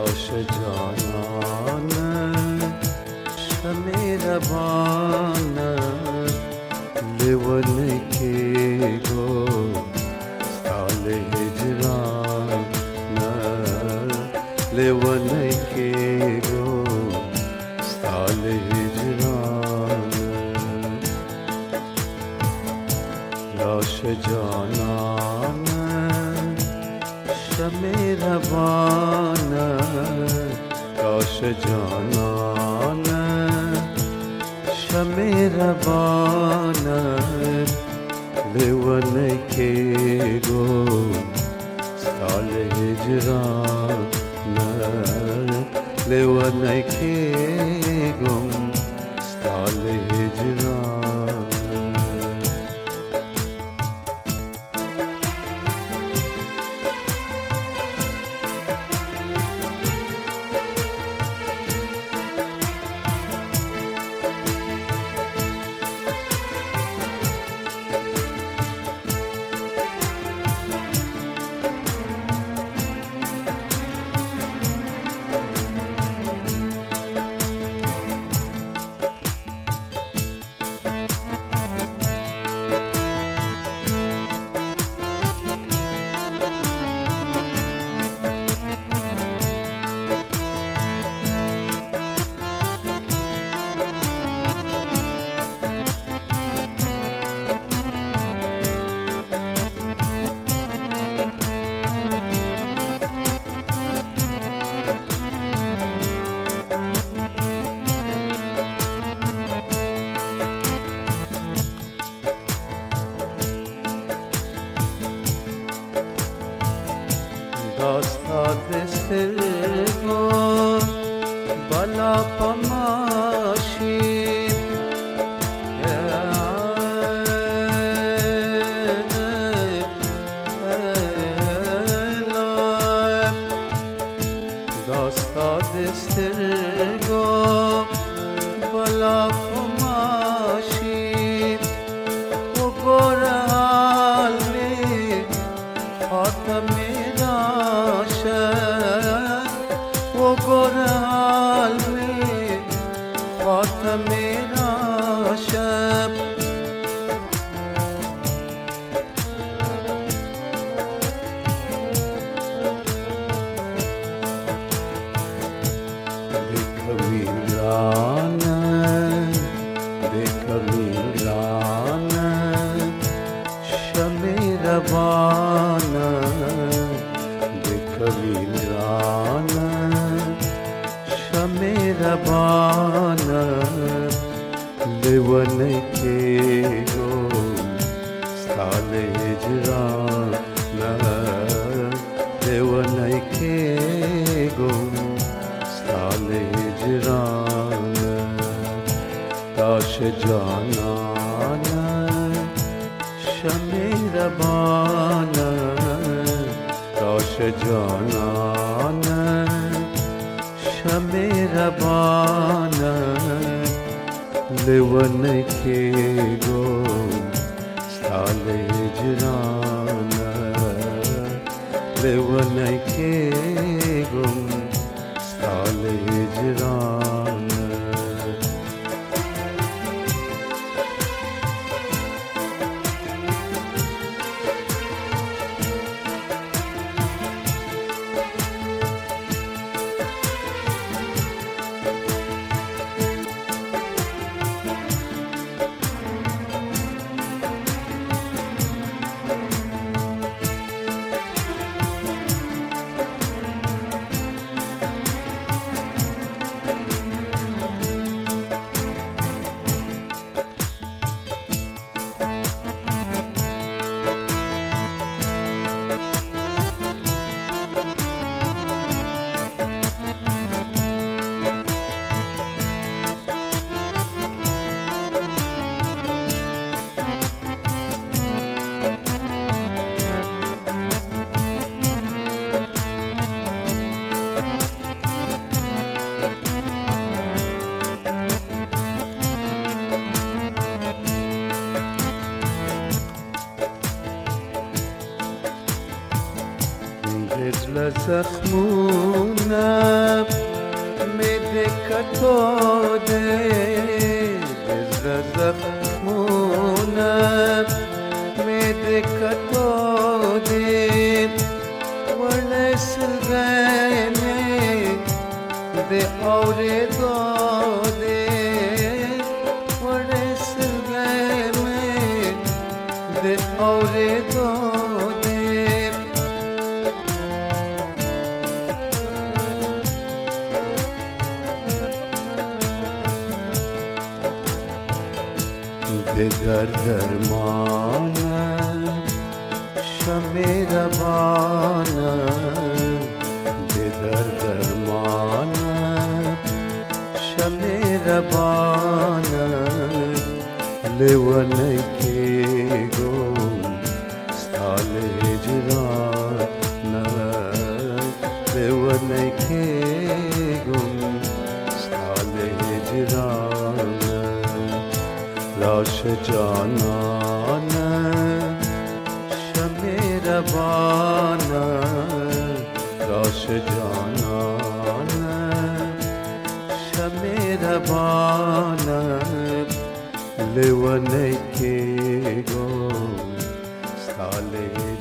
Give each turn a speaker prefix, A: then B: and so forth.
A: لاش جانان شمع روان لیون که گو سال هجران لیون که گو سال هجران لاش جانان شمع روان لاش جانان شمع روان لیون که گو سال هجران لیون که گو سال هجران داستاد سرگو بالا پماشی داستاد سرگو بالا پماشی و گرهالی خاتمی و گرال می خاتمی شب بکویران بکویران شمی روان بکویران شمی روان لیون که گو سال هجران لیون که گو سال هجران لاش جانان شمی روان لاش جانان شمی روان لیون که گو سال هجران لیون که گو سال هجران زخمونه میده کتاده بزر زخمونه میده کتاده ورنه سلغنه ده آوره داده ورنه سلغنه ده آوره داده به درمانه شمع روانه به درمانه شمع روانه لیوانه که گم ستال هجرانه لیوانه که گم ستال هجرانه لاش جانانه شمع روانه لاش جانانه شمع روانه لیوانه که گم ستال